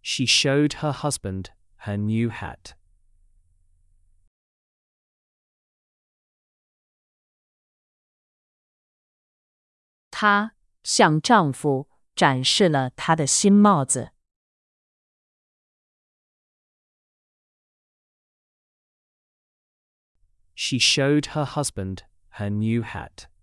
She showed her husband her new hat. 她向丈夫展示了她的新帽子。 She showed her husband her new hat.